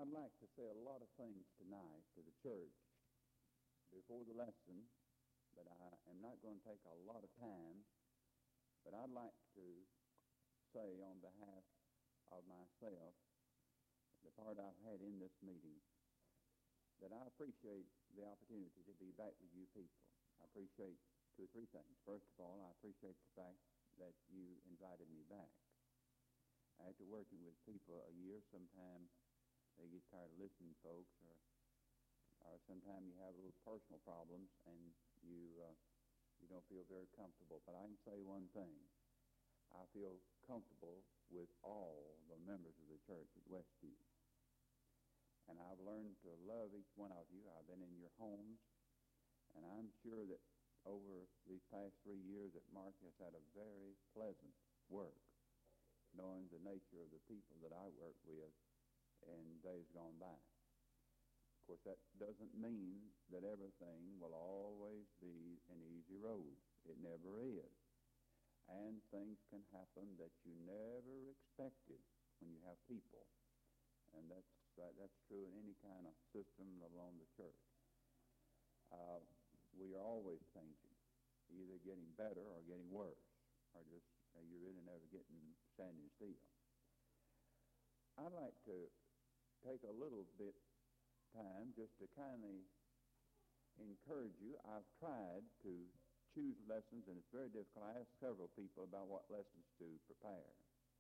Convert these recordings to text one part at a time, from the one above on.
I'd like to say a lot of things tonight to the church before the lesson, but I am not going to take a lot of time. But I'd like to say on behalf of myself, the part I've had in this meeting, that I appreciate the opportunity to be back with you people. I appreciate two or three things. First of all, I appreciate the fact that you invited me back. After working with people a year, sometimes they get tired of listening to folks, or sometimes you have a little personal problems and you don't feel very comfortable. But I can say one thing. I feel comfortable with all the members of the church at Westview. And I've learned to love each one of you. I've been in your homes, and I'm sure that over these past 3 years that Mark has had a very pleasant work, knowing the nature of the people that I work with in days gone by. Of course, that doesn't mean that everything will always be an easy road. It never is. And things can happen that you never expected when you have people. And that's true in any kind of system, let alone the church. We are always changing, either getting better or getting worse, or just you're really never standing still. I'd like to take a little bit time just to kindly encourage you. I've tried to choose lessons, and it's very difficult. I asked several people about what lessons to prepare.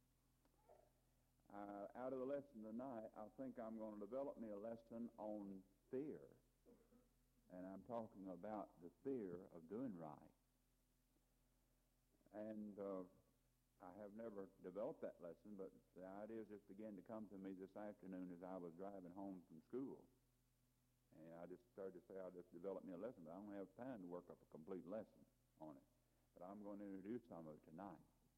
Out of the lesson tonight, I think I'm going to develop me a lesson on fear. And I'm talking about the fear of doing right. And I have never developed that lesson, but the ideas just began to come to me this afternoon as I was driving home from school. And I just started to say, I'll just develop me a lesson, but I don't have time to work up a complete lesson on it. But I'm going to introduce some of it tonight.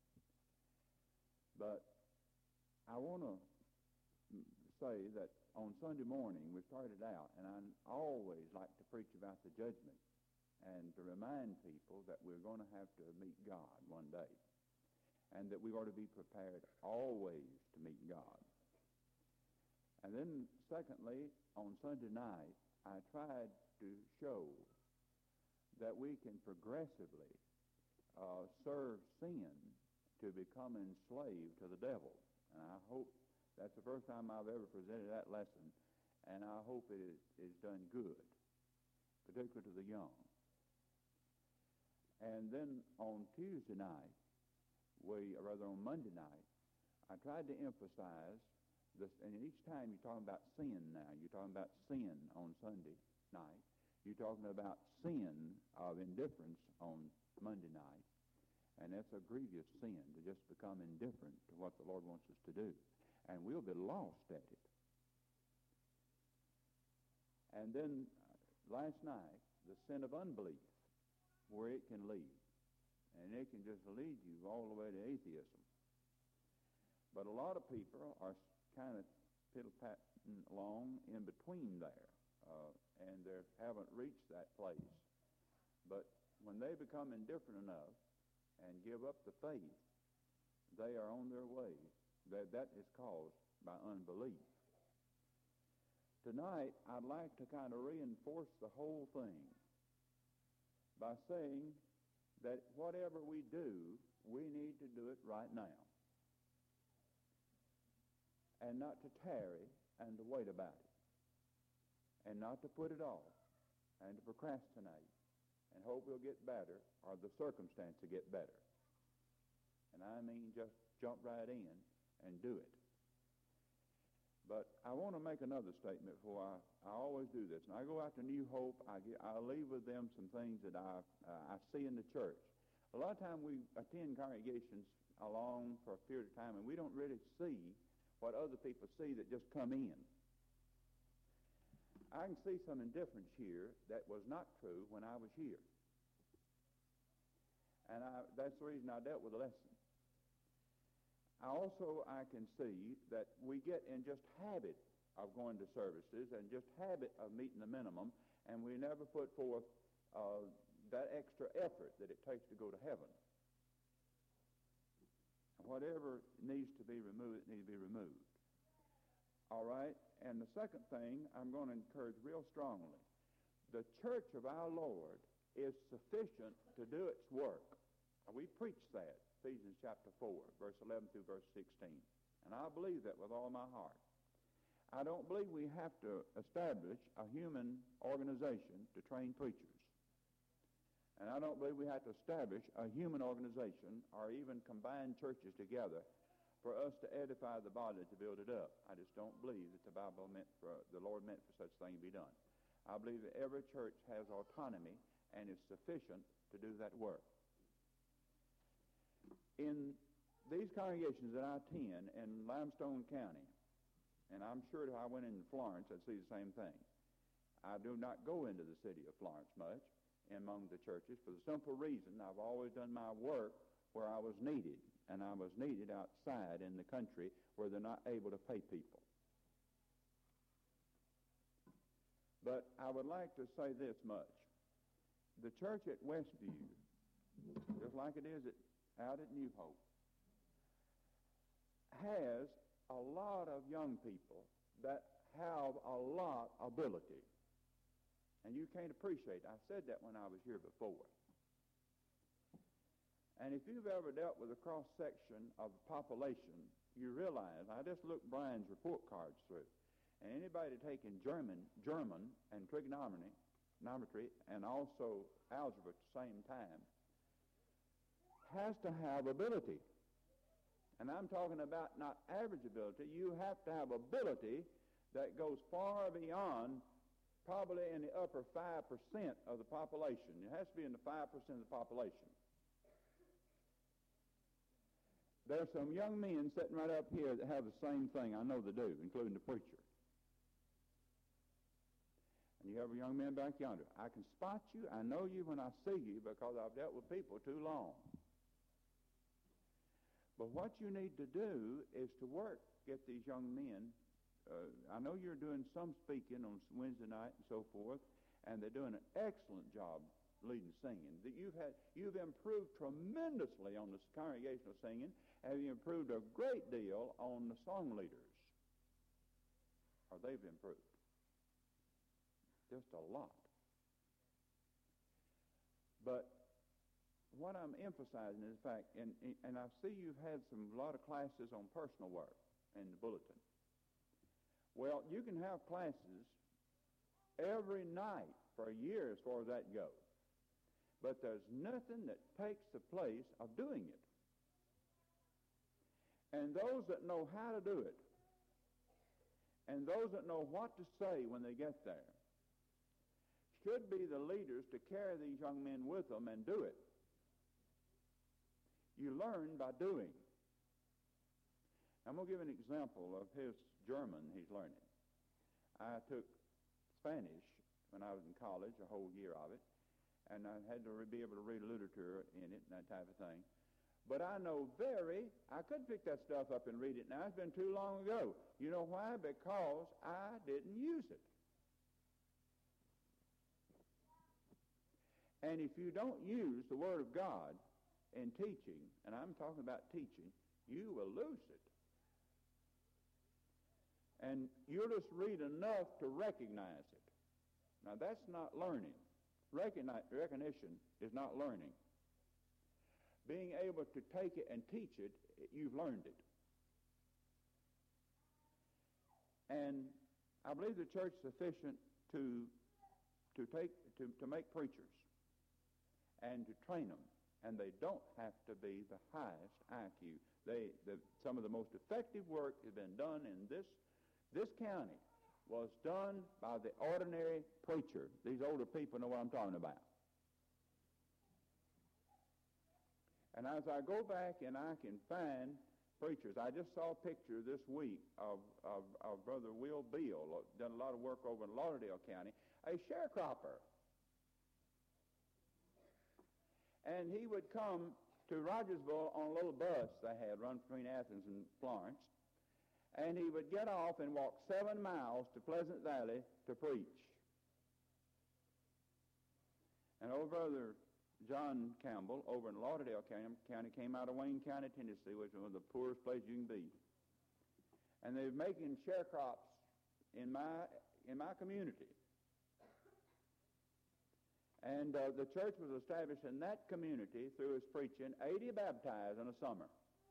But I want to say that on Sunday morning we started out, and I always like to preach about the judgment and to remind people that we're going to have to meet God one day, and that we ought to be prepared always to meet God. And then secondly, on Sunday night, I tried to show that we can progressively serve sin to become enslaved to the devil. And I hope that's the first time I've ever presented that lesson, and I hope it is done good, particularly to the young. And then on Tuesday night, on Monday night, I tried to emphasize this, and each time you're talking about sin now, you're talking about sin on Sunday night, you're talking about sin of indifference on Monday night, and that's a grievous sin, to just become indifferent to what the Lord wants us to do. And we'll be lost at it. And then last night, the sin of unbelief, where it can lead. And it can just lead you all the way to atheism. But a lot of people are kind of piddle-patting along in between there, and they haven't reached that place. But when they become indifferent enough and give up the faith, they are on their way. That is caused by unbelief. Tonight, I'd like to kind of reinforce the whole thing by saying that whatever we do, we need to do it right now, and not to tarry and to wait about it, and not to put it off and to procrastinate and hope we'll get better or the circumstance will get better. And I mean just jump right in and do it. But I want to make another statement before I always do this. And I go out to New Hope, I leave with them some things that I see in the church. A lot of times we attend congregations along for a period of time, and we don't really see what other people see that just come in. I can see some indifference here that was not true when I was here. And that's the reason I dealt with the lesson. I can see that we get in just habit of going to services and just habit of meeting the minimum, and we never put forth that extra effort that it takes to go to heaven. Whatever needs to be removed, it needs to be removed. All right? And the second thing I'm going to encourage real strongly. The church of our Lord is sufficient to do its work. We preach that, Ephesians chapter 4, verse 11 through verse 16. And I believe that with all my heart. I don't believe we have to establish a human organization to train preachers. And I don't believe we have to establish a human organization or even combine churches together for us to edify the body, to build it up. I just don't believe that the Bible the Lord meant for such thing to be done. I believe that every church has autonomy and is sufficient to do that work. In these congregations that I attend in Limestone County, and I'm sure if I went into Florence, I'd see the same thing. I do not go into the city of Florence much among the churches for the simple reason I've always done my work where I was needed, and I was needed outside in the country where they're not able to pay people. But I would like to say this much. The church at Westview, just like it is out at New Hope, has a lot of young people that have a lot of ability. And you can't appreciate it. I said that when I was here before. And if you've ever dealt with a cross-section of the population, you realize, I just looked Brian's report cards through, and anybody taking German and trigonometry and also algebra at the same time has to have ability. And I'm talking about not average ability. You have to have ability that goes far beyond probably in the upper 5% of the population. It has to be in the 5% of the population. There's some young men sitting right up here that have the same thing. I know they do, including the preacher. And you have a young man back yonder. I can spot you. I know you when I see you because I've dealt with people too long. But what you need to do is to get these young men. I know you're doing some speaking on Wednesday night and so forth, and they're doing an excellent job leading singing. That you've improved tremendously on the congregational singing, and you've improved a great deal on the song leaders. Or they've improved. Just a lot. But what I'm emphasizing is the fact, and I see you've had a lot of classes on personal work in the bulletin. Well, you can have classes every night for a year as far as that goes. But there's nothing that takes the place of doing it. And those that know how to do it, and those that know what to say when they get there, should be the leaders to carry these young men with them and do it. You learn by doing. I'm going to give an example of his German he's learning. I took Spanish when I was in college, a whole year of it, and I had to be able to read literature in it and that type of thing. But I couldn't pick that stuff up and read it now. It's been too long ago. You know why? Because I didn't use it. And if you don't use the Word of God in teaching, and I'm talking about teaching, you will lose it. And you'll just read enough to recognize it. Now, that's not learning. Recognition is not learning. Being able to take it and teach it, you've learned it. And I believe the church is sufficient to make preachers and to train them. And they don't have to be the highest IQ. Some of the most effective work has been done in this county was done by the ordinary preacher. These older people know what I'm talking about. And as I go back and I can find preachers, I just saw a picture this week of Brother Will Beal, done a lot of work over in Lauderdale County, a sharecropper. And he would come to Rogersville on a little bus they had run between Athens and Florence, and he would get off and walk 7 miles to Pleasant Valley to preach. And old Brother John Campbell over in Lauderdale County came out of Wayne County, Tennessee, which is one of the poorest places you can be. And they're making sharecrops in my community. And the church was established in that community through his preaching, 80 baptized in a summer.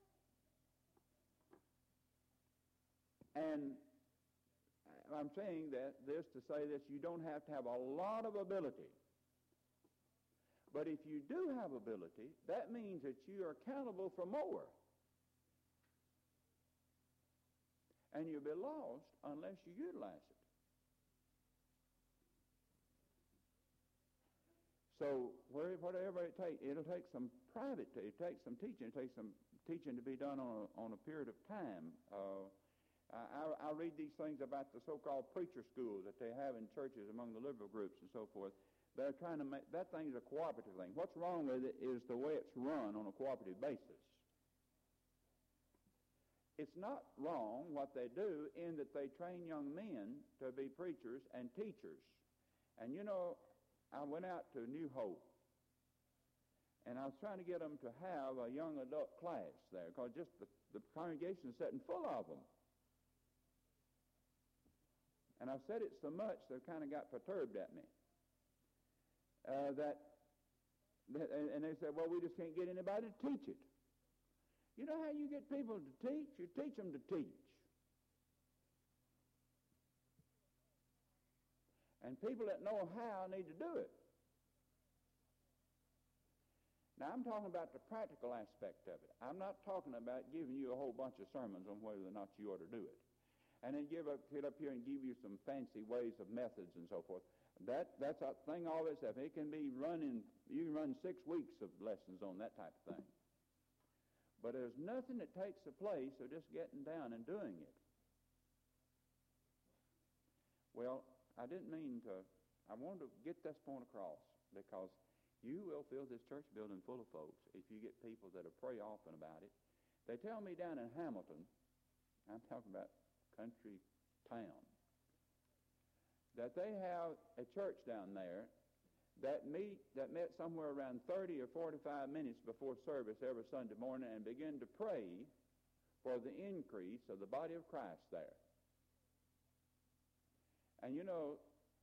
And I'm saying this to say that you don't have to have a lot of ability. But if you do have ability, that means that you are accountable for more. And you'll be lost unless you utilize it. So whatever it takes, it'll take some it takes some teaching. It takes some teaching to be done on a period of time. I read these things about the so-called preacher schools that they have in churches among the liberal groups and so forth. They're trying to make that thing's a cooperative thing. What's wrong with it is the way it's run on a cooperative basis. It's not wrong what they do in that they train young men to be preachers and teachers. And you know, I went out to New Hope, and I was trying to get them to have a young adult class there, because just the congregation is sitting full of them. And I've said it so much they kind of got perturbed at me. And they said, well, we just can't get anybody to teach it. You know how you get people to teach? You teach them to teach. And people that know how need to do it. Now, I'm talking about the practical aspect of it. I'm not talking about giving you a whole bunch of sermons on whether or not you ought to do it. And then get up here and give you some fancy ways of methods and so forth. That's a thing all this stuff. It can be you can run 6 weeks of lessons on that type of thing. But there's nothing that takes the place of just getting down and doing it. Well, I wanted to get this point across, because you will fill this church building full of folks if you get people that will pray often about it. They tell me down in Hamilton, I'm talking about country town, that they have a church down there that met somewhere around 30 or 45 minutes before service every Sunday morning and begin to pray for the increase of the body of Christ there. And you know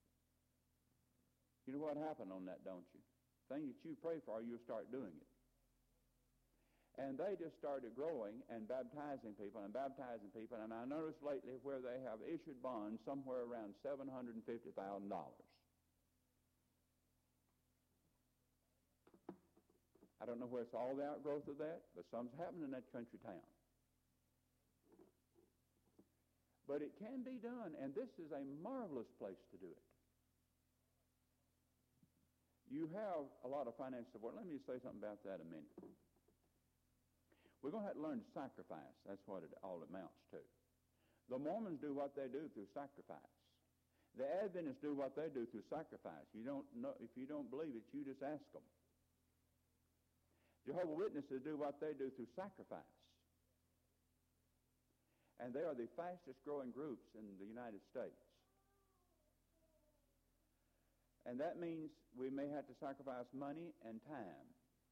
what happened on that, don't you? Thing that you pray for, you'll start doing it. And they just started growing and baptizing people. And I noticed lately where they have issued bonds somewhere around $750,000. I don't know where it's all the outgrowth of that, but something's happened in that country town. But it can be done, and this is a marvelous place to do it. You have a lot of financial support. Let me just say something about that a minute. We're going to have to learn to sacrifice. That's what it all amounts to. The Mormons do what they do through sacrifice. The Adventists do what they do through sacrifice. You don't know, if you don't believe it, you just ask them. Jehovah's Witnesses do what they do through sacrifice. And they are the fastest growing groups in the United States. And that means we may have to sacrifice money and time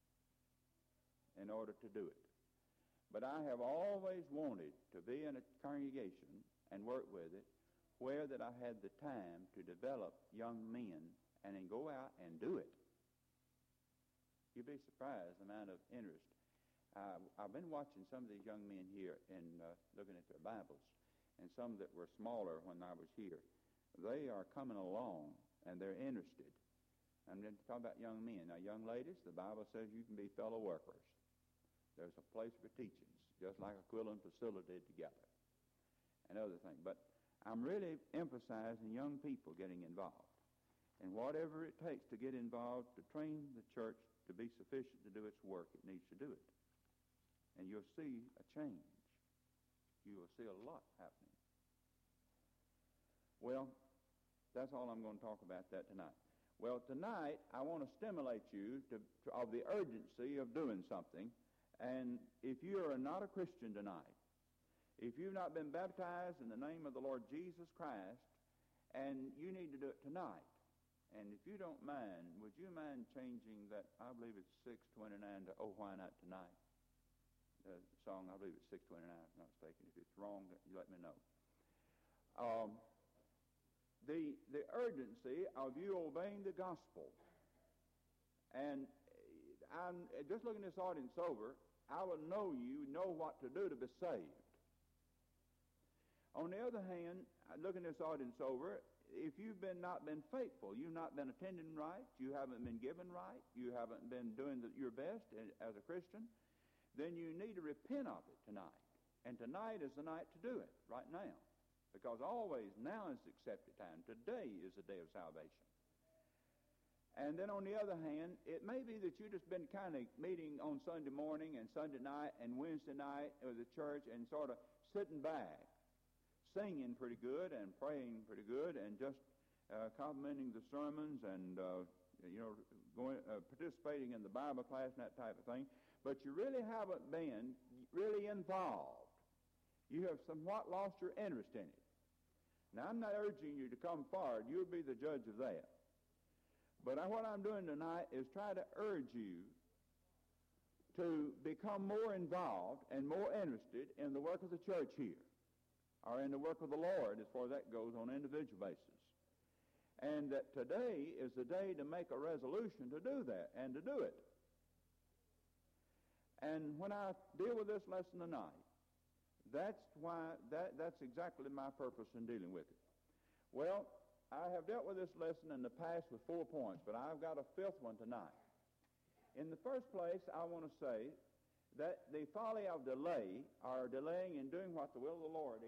in order to do it. But I have always wanted to be in a congregation and work with it where that I had the time to develop young men and then go out and do it. You'd be surprised the amount of interest. I've been watching some of these young men here and looking at their Bibles, and some that were smaller when I was here. They are coming along, and they're interested. I'm going to talk about young men. Now, young ladies, the Bible says you can be fellow workers. There's a place for teachings, just like Aquila and Priscilla did together, and other things. But I'm really emphasizing young people getting involved. And whatever it takes to get involved, to train the church to be sufficient to do its work, it needs to do it. And you'll see a change. You will see a lot happening. Well, that's all I'm going to talk about that tonight. Well, tonight I want to stimulate you of the urgency of doing something. And if you are not a Christian tonight, if you've not been baptized in the name of the Lord Jesus Christ, and you need to do it tonight, and if you don't mind, would you mind changing that, I believe it's 629 to, oh, why not tonight? song. I believe it's 629, if I'm not mistaken. If it's wrong, you let me know. The urgency of you obeying the gospel. And I'm just looking this audience over, I would know you know what to do to be saved. On the other hand, looking this audience over, if you've not been faithful, you've not been attending right, you haven't been giving right, you haven't been doing your best as a Christian, then you need to repent of it tonight. And tonight is the night to do it, right now. Because always now is the accepted time. Today is the day of salvation. And then on the other hand, it may be that you've just been kind of meeting on Sunday morning and Sunday night and Wednesday night with the church and sort of sitting back, singing pretty good and praying pretty good and just complimenting the sermons and participating in the Bible class and that type of thing. But you really haven't been really involved. You have somewhat lost your interest in it. Now, I'm not urging you to come forward. You'll be the judge of that. But what I'm doing tonight is try to urge you to become more involved and more interested in the work of the church here, or in the work of the Lord as far as that goes on an individual basis. And that today is the day to make a resolution to do that and to do it. And when I deal with this lesson tonight, that's exactly my purpose in dealing with it. Well, I have dealt with this lesson in the past with 4 points, but I've got a 5th one tonight. In the first place, I want to say that the folly of delay, or delaying in doing what the will of the Lord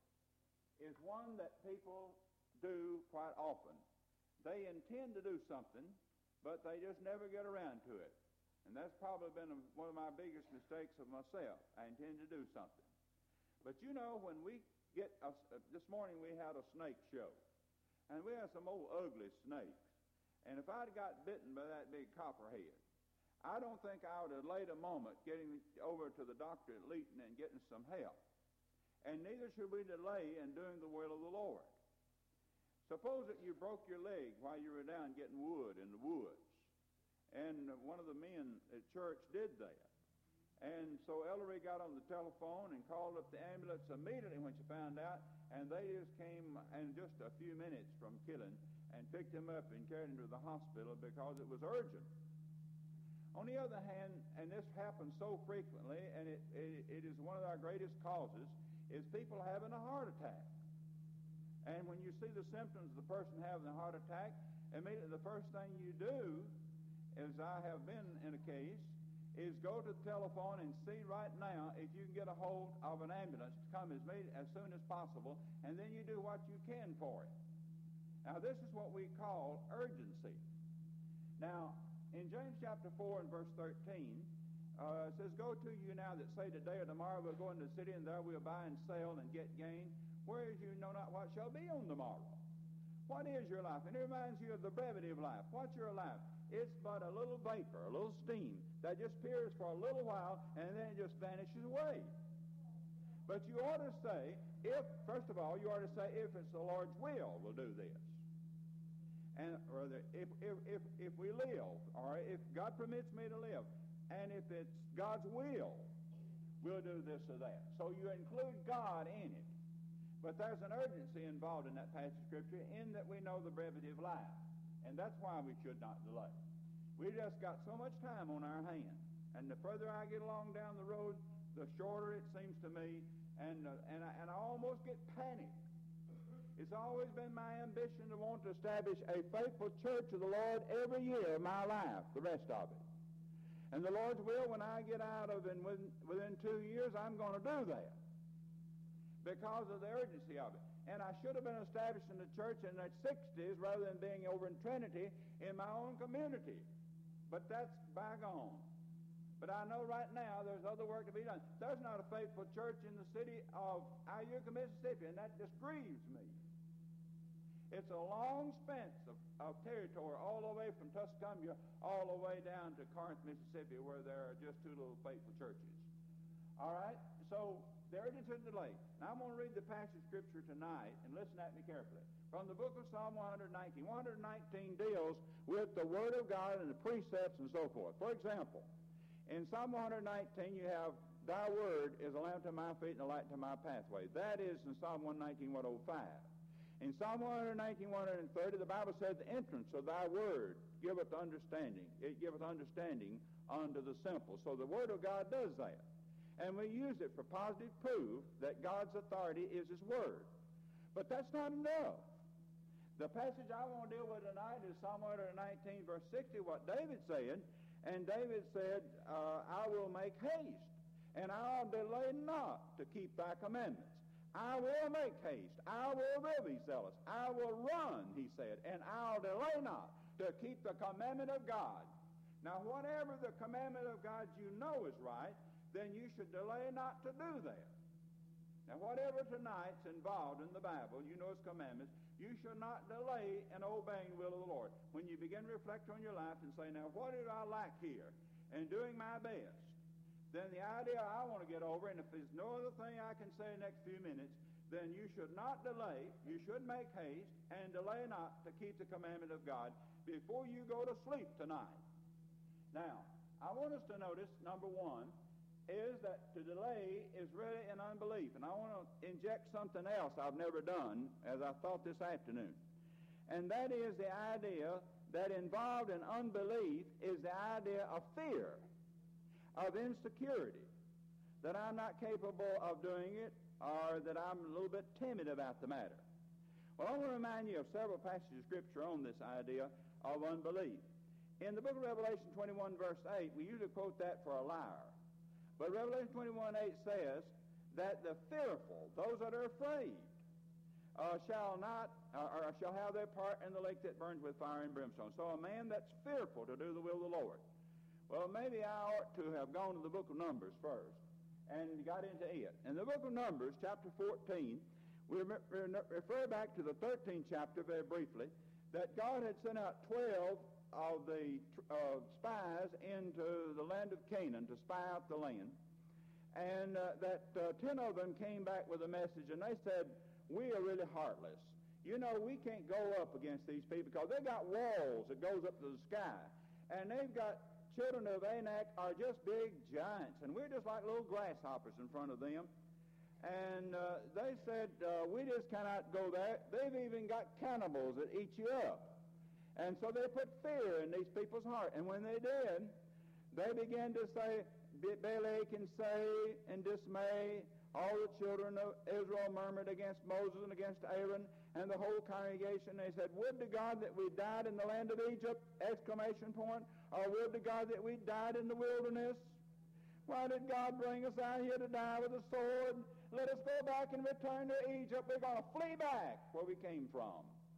is one that people do quite often. They intend to do something, but they just never get around to it. And that's probably been one of my biggest mistakes of myself. I intend to do something. But you know, when we get, this morning we had a snake show. And we had some old ugly snakes. And if I'd got bitten by that big copperhead, I don't think I would have delayed a moment getting over to the doctor at Leeton and getting some help. And neither should we delay in doing the will of the Lord. Suppose that you broke your leg while you were down getting wood in the woods. And one of the men at church did that. And so Ellery got on the telephone and called up the ambulance immediately when she found out, and they just came in just a few minutes from killing and picked him up and carried him to the hospital because it was urgent. On the other hand, and this happens so frequently, and it is one of our greatest causes, is people having a heart attack. And when you see the symptoms of the person having a heart attack, immediately the first thing you do, as I have been in a case, is go to the telephone and see right now if you can get a hold of an ambulance to come as soon as possible, and then you do what you can for it. Now, this is what we call urgency. Now, in James chapter 4 and verse 13, it says, "Go to you now that say today or tomorrow we'll go into the city, and there we'll buy and sell and get gain, whereas you know not what shall be on tomorrow." What is your life? And it reminds you of the brevity of life. What's your life? It's but a little vapor, a little steam that just appears for a little while and then it just vanishes away. But you ought to say, first of all, you ought to say, if it's the Lord's will, we'll do this. And rather, if we live, or if God permits me to live, and if it's God's will, we'll do this or that. So you include God in it. But there's an urgency involved in that passage of Scripture in that we know the brevity of life. And that's why we should not delay. We just got so much time on our hands. And the further I get along down the road, the shorter it seems to me. And I almost get panicked. It's always been my ambition to want to establish a faithful church of the Lord every year of my life, the rest of it. And the Lord's will, when I get out of it within 2 years, I'm going to do that because of the urgency of it. And I should have been established in the church in the 60s rather than being over in Trinity in my own community. But that's bygone. But I know right now there's other work to be done. There's not a faithful church in the city of Iuka, Mississippi, and that just grieves me. It's a long expanse of territory all the way from Tuscumbia all the way down to Corinth, Mississippi, where there are just 2 little faithful churches. All right? So the urgency of delay. Now I'm going to read the passage of Scripture tonight, and listen at me carefully. From the book of Psalm 119. 119 deals with the Word of God and the precepts and so forth. For example, in Psalm 119 you have thy word is a lamp to my feet and a light to my pathway. That is in Psalm 119, 105. In Psalm 119, 130, the Bible says, the entrance of thy word giveth understanding. It giveth understanding unto the simple. So the word of God does that. And we use it for positive proof that God's authority is his word. But that's not enough. The passage I want to deal with tonight is Psalm 119, verse 60, what David said. And David said, I will make haste, and I'll delay not to keep thy commandments. I will make haste. I will be zealous. I will run, he said, and I'll delay not to keep the commandment of God. Now, whatever the commandment of God you know is right, then you should delay not to do that. Now, whatever tonight's involved in the Bible, you know its commandments, you should not delay in obeying the will of the Lord. When you begin to reflect on your life and say, now, what did I lack here? And doing my best, then the idea I want to get over, and if there's no other thing I can say in the next few minutes, then you should not delay, you should make haste, and delay not to keep the commandment of God before you go to sleep tonight. Now, I want us to notice, number one, is that to delay is really an unbelief. And I want to inject something else I've never done as I thought this afternoon. And that is the idea that involved in unbelief is the idea of fear, of insecurity, that I'm not capable of doing it, or that I'm a little bit timid about the matter. Well, I want to remind you of several passages of Scripture on this idea of unbelief. In the book of Revelation 21, verse 8, we usually quote that for a liar. But Revelation 21, 8 says that the fearful, those that are afraid, shall have their part in the lake that burns with fire and brimstone. So a man that's fearful to do the will of the Lord. Well, maybe I ought to have gone to the book of Numbers first and got into it. In the book of Numbers, chapter 14, we refer back to the 13th chapter very briefly, that God had sent out 12 of the spies into the land of Canaan to spy out the land. And that 10 of them came back with a message, and they said, we are really heartless. You know, we can't go up against these people because they got walls that goes up to the sky. And they've got children of Anak are just big giants, and we're just like little grasshoppers in front of them. And they said, we just cannot go there. They've even got cannibals that eat you up. And so they put fear in these people's heart. And when they did, they began to say, bellyache and say in dismay, all the children of Israel murmured against Moses and against Aaron and the whole congregation. They said, would to God that we died in the land of Egypt, exclamation point, or would to God that we died in the wilderness. Why did God bring us out here to die with a sword? Let us go back and return to Egypt. We're going to flee back where we came from.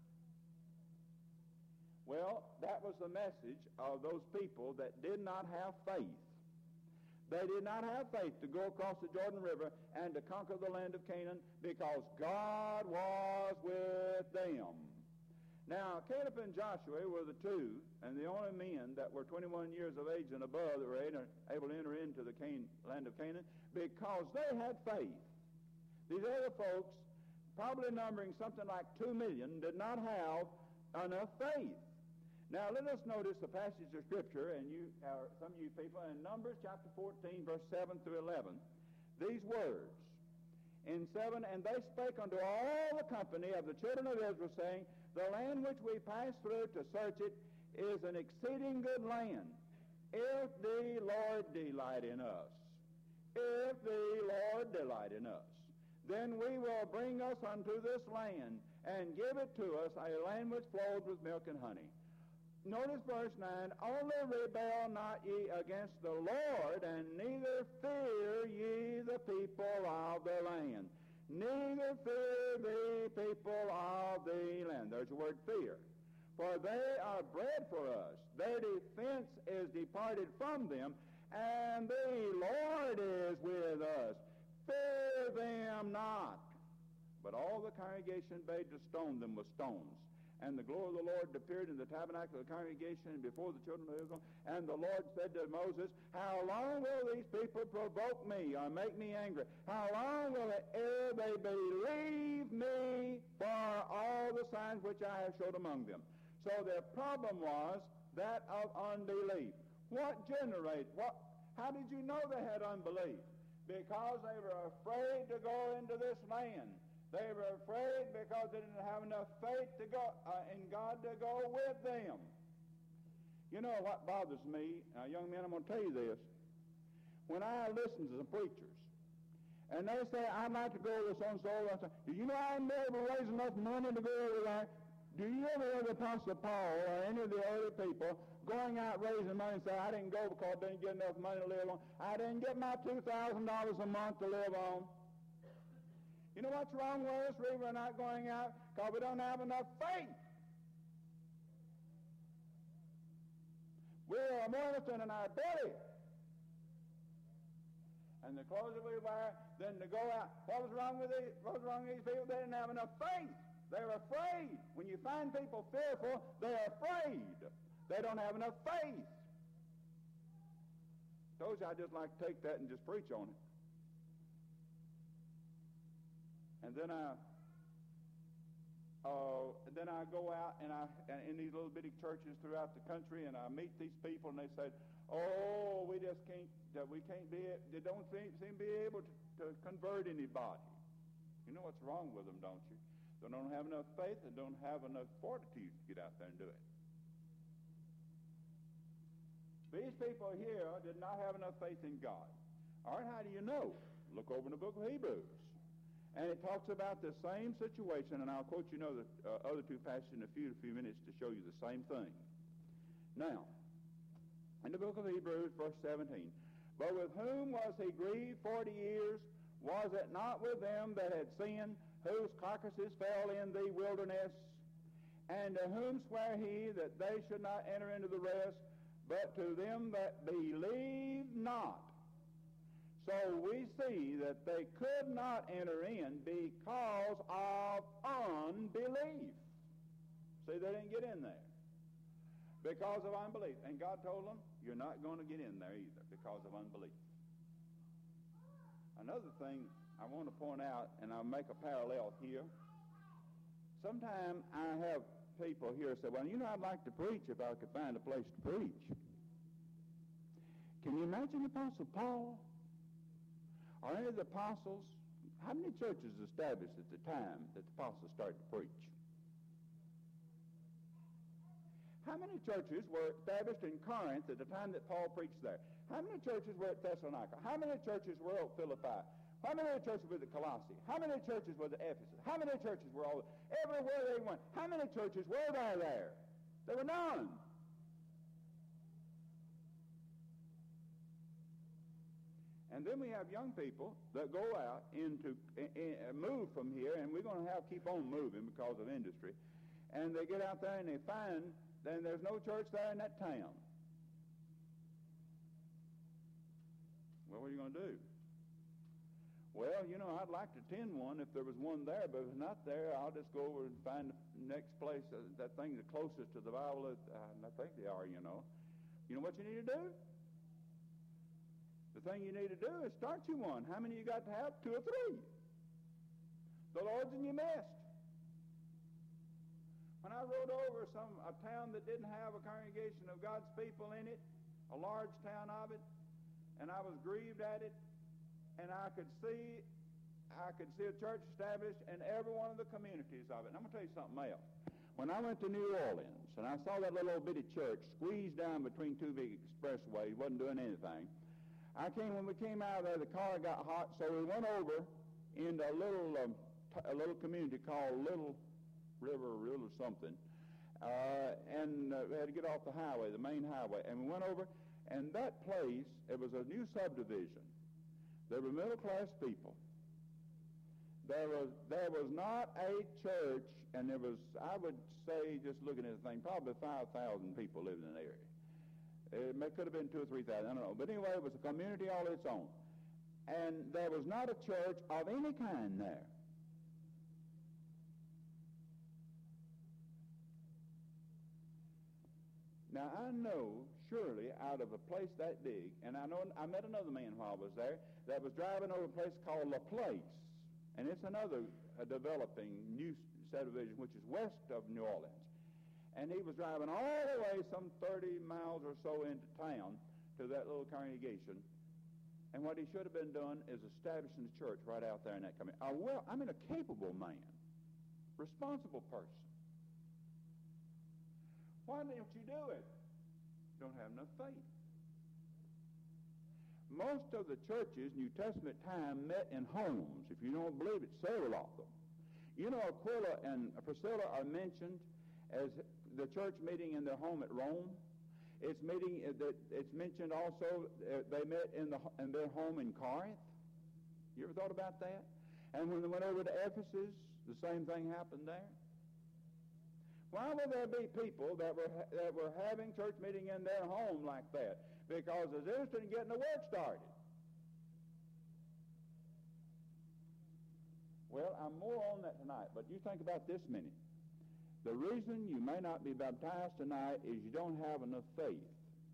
Well, that was the message of those people that did not have faith. They did not have faith to go across the Jordan River and to conquer the land of Canaan because God was with them. Now, Caleb and Joshua were the two and the only men that were 21 years of age and above that were able to enter into the land of Canaan because they had faith. These other folks, probably numbering something like 2 million, did not have enough faith. Now, let us notice the passage of Scripture, and some of you people, in Numbers chapter 14, verse 7 through 11, these words. In 7, and they spake unto all the company of the children of Israel, saying, the land which we passed through to search it is an exceeding good land, if the Lord delight in us. If the Lord delight in us, then we will bring us unto this land, and give it to us, a land which flows with milk and honey. Notice verse 9, only rebel not ye against the Lord, and neither fear ye the people of the land. Neither fear the people of the land. There's the word fear. For they are bread for us. Their defense is departed from them, and the Lord is with us. Fear them not. But all the congregation bade to stone them with stones. And the glory of the Lord appeared in the tabernacle of the congregation and before the children of Israel. And the Lord said to Moses, how long will these people provoke me or make me angry? How long will it ere they believe me for all the signs which I have showed among them? So their problem was that of unbelief. How did you know they had unbelief? because they were afraid to go into this land. They were afraid because they didn't have enough faith to go in God to go with them. You know what bothers me, young men, I'm going to tell you this. When I listen to some preachers, and they say, I'd like to go with so-and-so, I say, do you know I'll never raise enough money to go over there? Do you ever hear the Apostle Paul or any of the other people going out raising money and say, I didn't go because I didn't get enough money to live on. I didn't get my $2,000 a month to live on. You know what's wrong with us? We're not going out because we don't have enough faith. We're more innocent in our belly. And the clothes that we wear, then to go out. What was wrong with these people? They didn't have enough faith. They were afraid. When you find people fearful, they're afraid. They don't have enough faith. Told you I'd just like to take that and just preach on it. And then I go out and in these little bitty churches throughout the country, and I meet these people, and they say, "Oh, we don't seem to be able to convert anybody." You know what's wrong with them, don't you? They don't have enough faith and don't have enough fortitude to get out there and do it. These people here did not have enough faith in God. All right, how do you know? Look over in the book of Hebrews. And it talks about the same situation, and I'll quote you the other two passages in a few minutes to show you the same thing. Now, in the book of Hebrews, verse 17, but with whom was he grieved 40 years? Was it not with them that had sinned, whose carcasses fell in the wilderness? And to whom sware he that they should not enter into the rest, but to them that believe not? So we see that they could not enter in because of unbelief. See, they didn't get in there because of unbelief. And God told them, you're not going to get in there either because of unbelief. Another thing I want to point out, and I'll make a parallel here. Sometimes I have people here say, well, you know, I'd like to preach if I could find a place to preach. Can you imagine the Apostle Paul? Or any of the apostles? How many churches established at the time that the apostles started to preach? How many churches were established in Corinth at the time that Paul preached there? How many churches were at Thessalonica? How many churches were at Philippi? How many churches were at Colossae? How many churches were at Ephesus? How many churches were all everywhere they went? How many churches were there? There were none. And then we have young people that go out move from here, and we're going to keep on moving because of industry. And they get out there and they find then there's no church there in that town. Well, what are you going to do? Well, you know, I'd like to attend one if there was one there, but if it's not there, I'll just go over and find the next place, that thing the closest to the Bible, I think they are, you know. You know what you need to do? The thing you need to do is start you one. How many you got to have? 2 or 3. The Lord's in your midst. When I rode over a town that didn't have a congregation of God's people in it, a large town of it, and I was grieved at it, and I could see a church established in every one of the communities of it. And I'm going to tell you something else. When I went to New Orleans, and I saw that little old bitty church squeezed down between 2 big expressways, wasn't doing anything, when we came out of there, the car got hot, so we went over into a little community called Little River or something, and we had to get off the highway, the main highway, and we went over, and that place, it was a new subdivision. There were middle-class people. There was not a church, and there was, I would say, just looking at the thing, probably 5,000 people living in the area. It could have been 2,000 or 3,000, I don't know. But anyway, it was a community all its own. And there was not a church of any kind there. Now, I know, surely, out of a place that big, and I met another man while I was there that was driving over a place called La Place. And it's another developing new subdivision, which is west of New Orleans. And he was driving all the way some 30 miles or so into town to that little congregation. And what he should have been doing is establishing the church right out there in that community. A capable man, responsible person. Why don't you do it? Don't have enough faith. Most of the churches, New Testament time, met in homes. If you don't believe it, several of them. You know, Aquila and Priscilla are mentioned as the church meeting in their home at Rome. It's mentioned also they met in their home in Corinth. You ever thought about that? And when they went over to Ephesus, the same thing happened there. Why would there be people that were having church meeting in their home like that? Because they're interested in getting the work started. Well, I'm more on that tonight, but you think about this minute. The reason you may not be baptized tonight is you don't have enough faith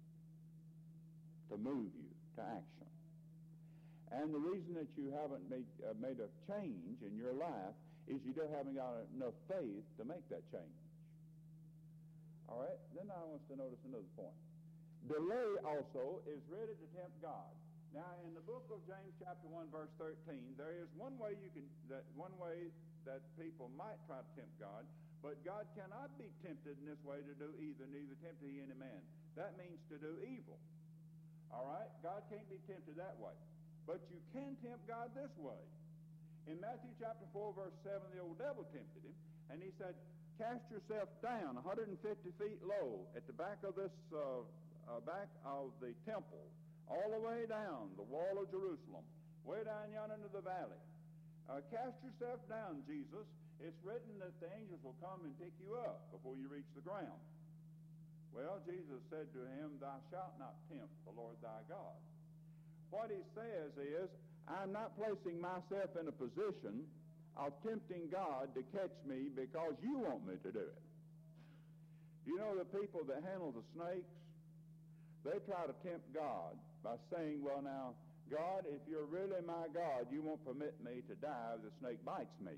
to move you to action. And the reason that you haven't made a change in your life is you haven't got enough faith to make that change. All right? Then I want us to notice another point. Delay also is ready to tempt God. Now, in the book of James chapter 1, verse 13, there is one way that people might try to tempt God, but God cannot be tempted in this way to do either, neither tempt he any man. That means to do evil. All right? God can't be tempted that way. But you can tempt God this way. In Matthew chapter 4, verse 7, the old devil tempted him, and he said, cast yourself down 150 feet low at the back of this back of the temple, all the way down the wall of Jerusalem, way down yonder into the valley. Cast yourself down, Jesus. It's written that the angels will come and pick you up before you reach the ground. Well, Jesus said to him, thou shalt not tempt the Lord thy God. What he says is, I'm not placing myself in a position of tempting God to catch me because you want me to do it. You know the people that handle the snakes? They try to tempt God by saying, well now, God, if you're really my God, you won't permit me to die if the snake bites me.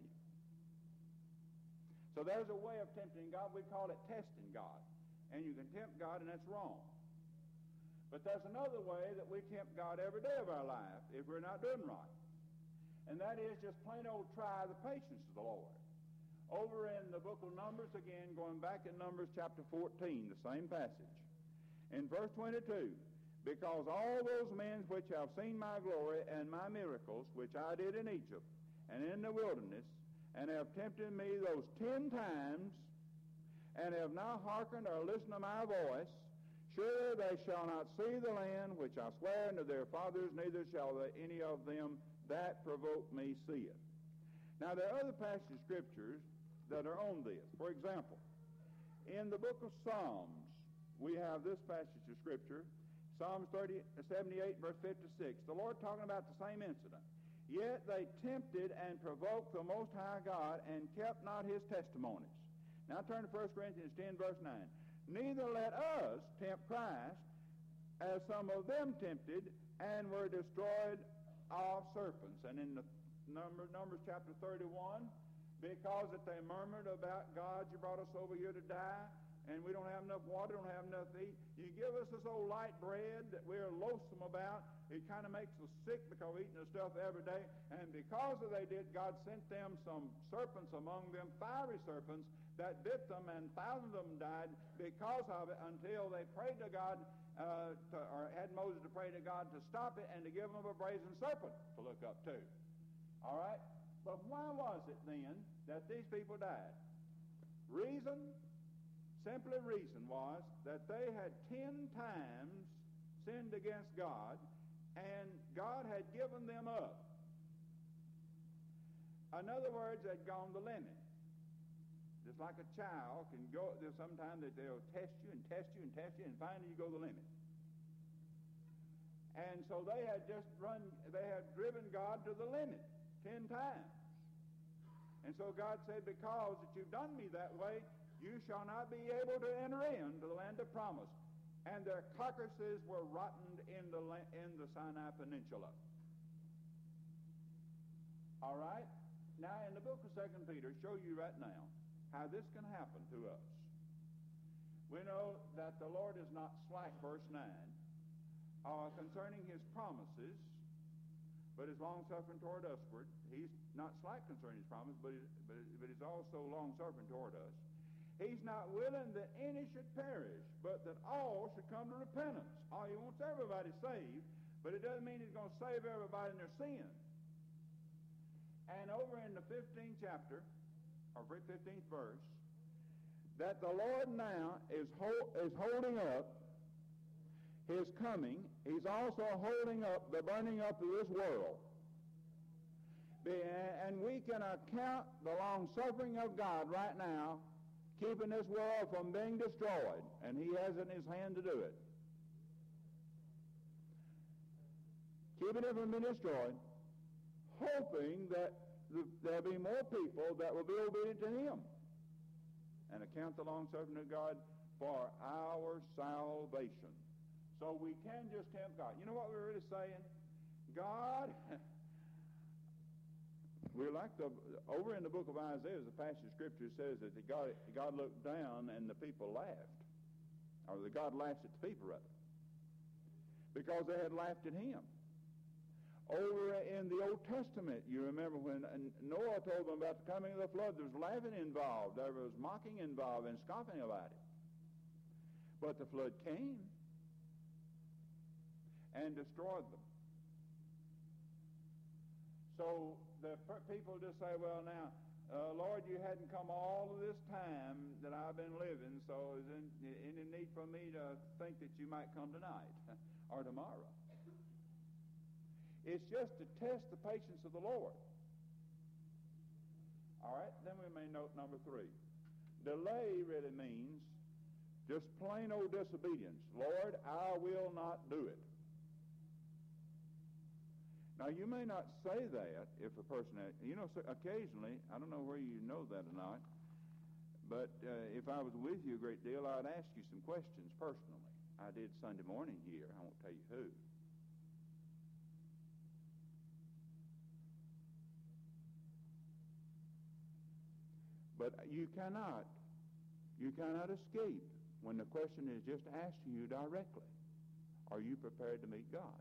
So there's a way of tempting God. We call it testing God. And you can tempt God, and that's wrong. But there's another way that we tempt God every day of our life if we're not doing right. And that is just plain old try the patience of the Lord. Over in the book of Numbers again, going back in Numbers chapter 14, the same passage. In verse 22, because all those men which have seen my glory and my miracles, which I did in Egypt and in the wilderness, and have tempted me those 10 times, and have not hearkened or listened to my voice, surely they shall not see the land which I swear unto their fathers, neither shall any of them that provoke me see it. Now there are other passages of scriptures that are on this. For example, in the book of Psalms, we have this passage of scripture, Psalms 78, verse 56. The Lord talking about the same incident. Yet they tempted and provoked the Most High God and kept not his testimonies. Now turn to 1 Corinthians 10, verse 9. Neither let us tempt Christ, as some of them tempted and were destroyed of serpents. And in the Numbers chapter 31, because that they murmured about, God, you brought us over here to die, and we don't have enough water, don't have enough to eat. You give us this old light bread that we're loathsome about. It kind of makes us sick because we're eating this stuff every day. And because of they did, God sent them some serpents among them, fiery serpents, that bit them, and thousands of them died because of it, until they prayed to God, or had Moses to pray to God to stop it and to give them a brazen serpent to look up to. All right? But why was it then that these people died? Simply reason was that they had 10 times sinned against God, and God had given them up. In other words, they'd gone the limit. Just like a child can go, there's sometimes that they'll test you and test you and test you, and finally you go the limit. And so they had driven God to the limit 10 times. And so God said, because that you've done me that way, you shall not be able to enter into the land of promise. And their carcasses were rotted in the Sinai Peninsula. All right? Now, in the book of 2 Peter, show you right now how this can happen to us. We know that the Lord is not slack, verse 9, concerning his promises, but is long-suffering toward usward. He's not slack concerning his promise, but he's also long-suffering toward us. He's not willing that any should perish, but that all should come to repentance. Oh, he wants everybody saved, but it doesn't mean he's going to save everybody in their sin. And over in the 15th chapter, or 15th verse, that the Lord now is holding up his coming. He's also holding up the burning up of this world. And we can account the long-suffering of God right now, keeping this world from being destroyed, and he has it in his hand to do it. Keeping it from being destroyed, hoping that there'll be more people that will be obedient to him and account the long-suffering of God for our salvation. So we can just tempt God. You know what we're really saying? God, we're like over in the book of Isaiah, the passage of Scripture says that God looked down and the people laughed. Or that God laughed at the people, rather. Because they had laughed at him. Over in the Old Testament, you remember when Noah told them about the coming of the flood, there was laughing involved, there was mocking involved and scoffing about it. But the flood came and destroyed them. So the people just say, well, now, Lord, you hadn't come all of this time that I've been living, so is there any need for me to think that you might come tonight or tomorrow? It's just to test the patience of the Lord. All right, then we may note number 3. Delay really means just plain old disobedience. Lord, I will not do it. Now, you may not say that if a person, occasionally, I don't know where you know that or not, but if I was with you a great deal, I'd ask you some questions personally. I did Sunday morning here. I won't tell you who. But you cannot escape when the question is just asked to you directly. Are you prepared to meet God?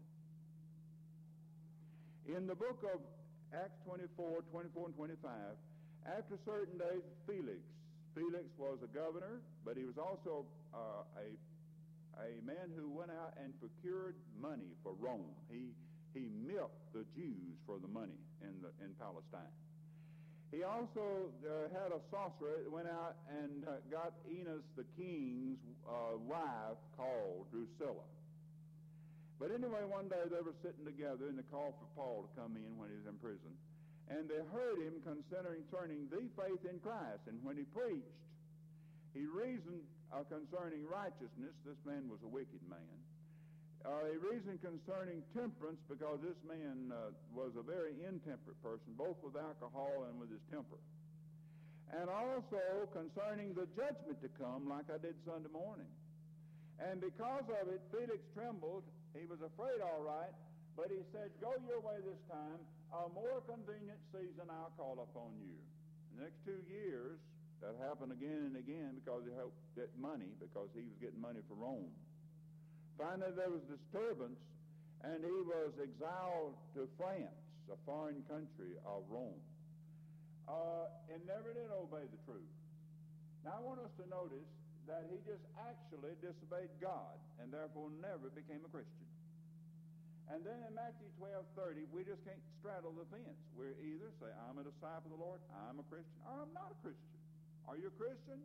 In the book of Acts 24, 24 and 25, after certain days, Felix was a governor, but he was also a man who went out and procured money for Rome. He milked the Jews for the money in Palestine. He also had a sorcerer that went out and got Enos the king's wife called Drusilla. But anyway, one day they were sitting together and they called for Paul to come in when he was in prison. And they heard him concerning the faith in Christ. And when he preached, he reasoned concerning righteousness. This man was a wicked man. He reasoned concerning temperance because this man was a very intemperate person, both with alcohol and with his temper. And also concerning the judgment to come, like I did Sunday morning. And because of it, Felix trembled. He was afraid, all right, but he said, go your way this time. A more convenient season I'll call upon you. The next 2 years, that happened again and again because he hoped to get money, because he was getting money for Rome. Finally, there was disturbance, and he was exiled to France, a foreign country of Rome, and never did obey the truth. Now, I want us to notice that he just actually disobeyed God and therefore never became a Christian. And then in Matthew 12:30, we just can't straddle the fence. We either say, I'm a disciple of the Lord, I'm a Christian, or I'm not a Christian. Are you a Christian?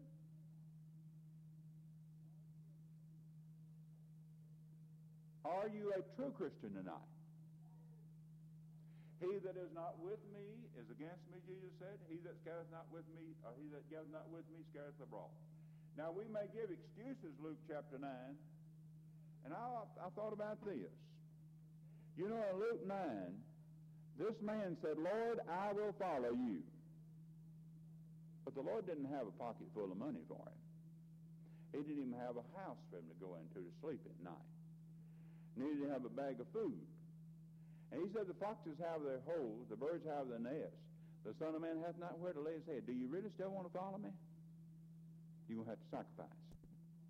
Are you a true Christian tonight? He that is not with me is against me, Jesus said. He that gathereth not with me, or he that gathereth not with me scattereth abroad. Now, we may give excuses, Luke chapter 9, and I thought about this. You know, in Luke 9, this man said, Lord, I will follow you. But the Lord didn't have a pocket full of money for him. He didn't even have a house for him to go into to sleep at night. Neither did he have a bag of food. And he said, the foxes have their holes, the birds have their nests. The Son of Man hath not where to lay his head. Do you really still want to follow me? You're going to have to sacrifice.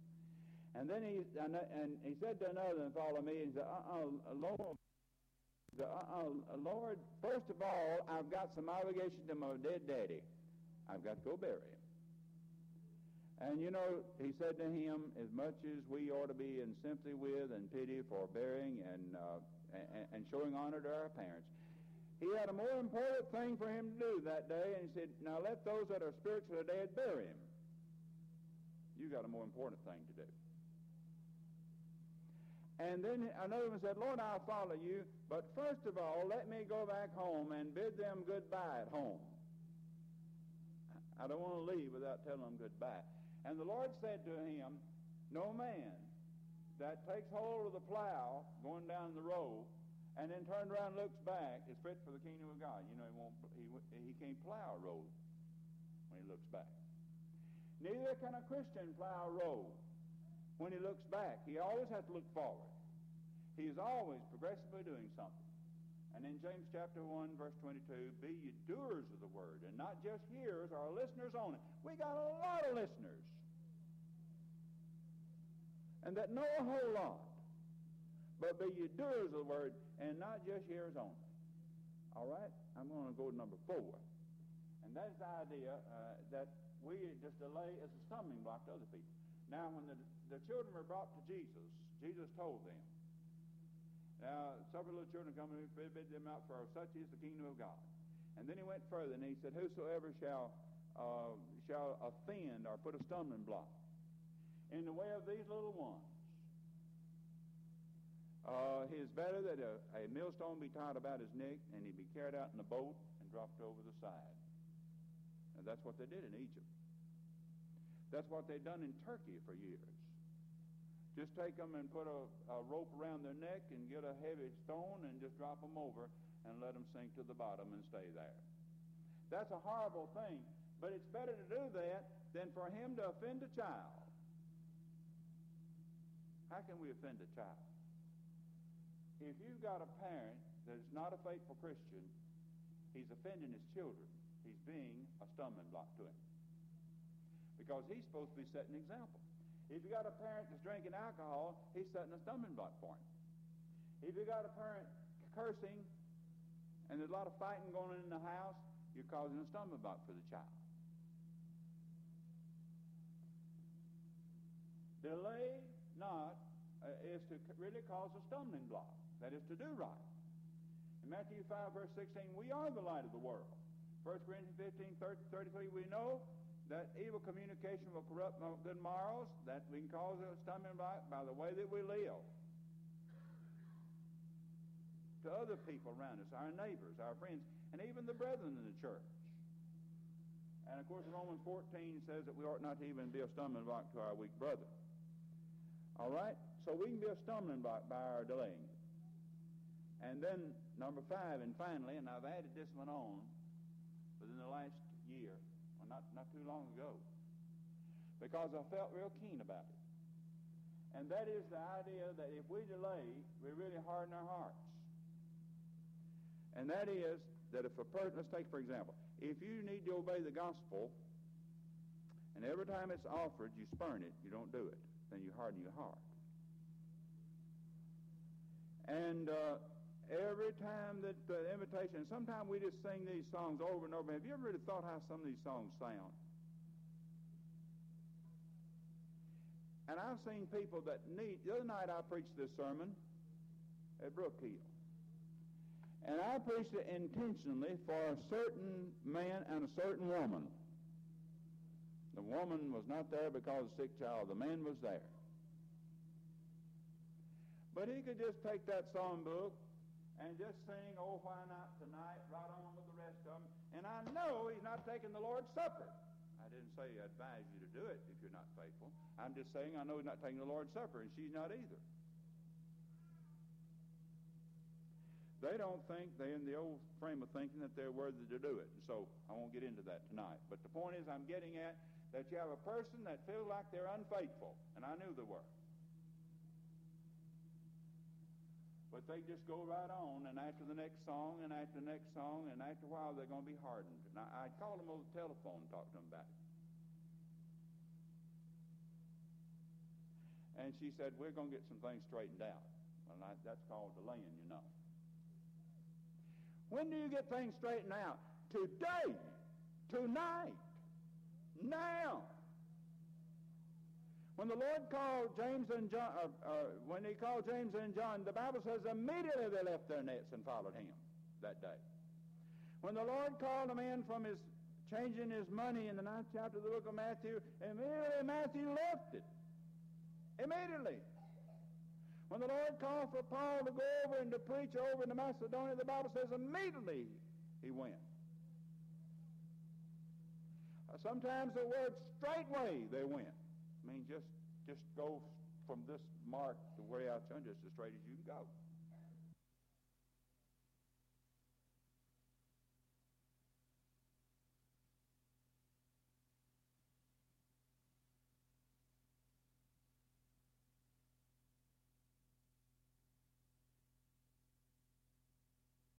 And then he said to another, follow me. And he said, Lord, Lord, first of all, I've got some obligation to my dead daddy. I've got to go bury him. And you know, he said to him, as much as we ought to be in sympathy with and pity for burying and showing honor to our parents, he had a more important thing for him to do that day, and he said, now let those that are spiritually dead bury him. You got a more important thing to do. And then another one said, Lord, I'll follow you, but first of all, let me go back home and bid them goodbye at home. I don't want to leave without telling them goodbye. And the Lord said to him, no man that takes hold of the plow going down the road and then turns around and looks back is fit for the kingdom of God. You know, he can't plow a road when he looks back. Neither can a Christian plow a road when he looks back. He always has to look forward. He is always progressively doing something. And in James chapter 1, verse 22, be ye doers of the word, and not just hearers or listeners only. We got a lot of listeners, and that know a whole lot. But be ye doers of the word, and not just hearers only. All right? I'm going to go to number 4. And that's the idea that we just delay as a stumbling block to other people. Now, when the children were brought to Jesus, Jesus told them, now, several little children come and bid them out, for such is the kingdom of God. And then he went further, and he said, whosoever shall offend or put a stumbling block in the way of these little ones, it is better that a millstone be tied about his neck, and he be carried out in a boat and dropped over the side. And that's what they did in Egypt. That's what they've done in Turkey for years. Just take them and put a rope around their neck and get a heavy stone and just drop them over and let them sink to the bottom and stay there. That's a horrible thing, but it's better to do that than for him to offend a child. How can we offend a child? If you've got a parent that is not a faithful Christian, he's offending his children. He's being a stumbling block to him, because he's supposed to be setting an example. If you got a parent that's drinking alcohol, he's setting a stumbling block for him. If you got a parent cursing and there's a lot of fighting going on in the house, you're causing a stumbling block for the child. Delay not is to really cause a stumbling block. That is to do right. In Matthew 5, verse 16, we are the light of the world. 1 Corinthians 15, 33, we know that evil communication will corrupt good morals, that we can cause a stumbling block by the way that we live to other people around us, our neighbors, our friends, and even the brethren in the church. And of course, Romans 14 says that we ought not to even be a stumbling block to our weak brother. All right? So we can be a stumbling block by our delaying it. And then number 5, and finally, and I've added this one on within the last year, not too long ago, because I felt real keen about it. And that is the idea that if we delay, we really harden our hearts. And that is that if a person, let's take for example, if you need to obey the gospel, and every time it's offered, you spurn it, you don't do it, then you harden your heart. And every time that the invitation, sometimes we just sing these songs over and over. Have you ever really thought how some of these songs sound? And I've seen people that need, the other night I preached this sermon at Brookhill. And I preached it intentionally for a certain man and a certain woman. The woman was not there because of a sick child. The man was there. But he could just take that songbook and just sing, oh, why not tonight, right on with the rest of them. And I know he's not taking the Lord's Supper. I didn't say I advise you to do it if you're not faithful. I'm just saying I know he's not taking the Lord's Supper, and she's not either. They don't think, they're in the old frame of thinking that they're worthy to do it. And so I won't get into that tonight. But the point is I'm getting at that you have a person that feels like they're unfaithful, and I knew they were. But they just go right on, and after the next song, and after the next song, and after a while they're going to be hardened. And I called them over the telephone and talked to them about it. And she said, we're going to get some things straightened out. Well, that's called delaying, you know. When do you get things straightened out? Today. Tonight. Now. When the Lord called James and John, when he called James and John, the Bible says immediately they left their nets and followed him that day. When the Lord called a man from his changing his money in the 9th chapter of the book of Matthew, immediately Matthew left it. Immediately. When the Lord called for Paul to go over and to preach over in Macedonia, the Bible says immediately he went. Sometimes the word straightway they went. I mean, just go from this mark to where out yonder just as straight as you can go.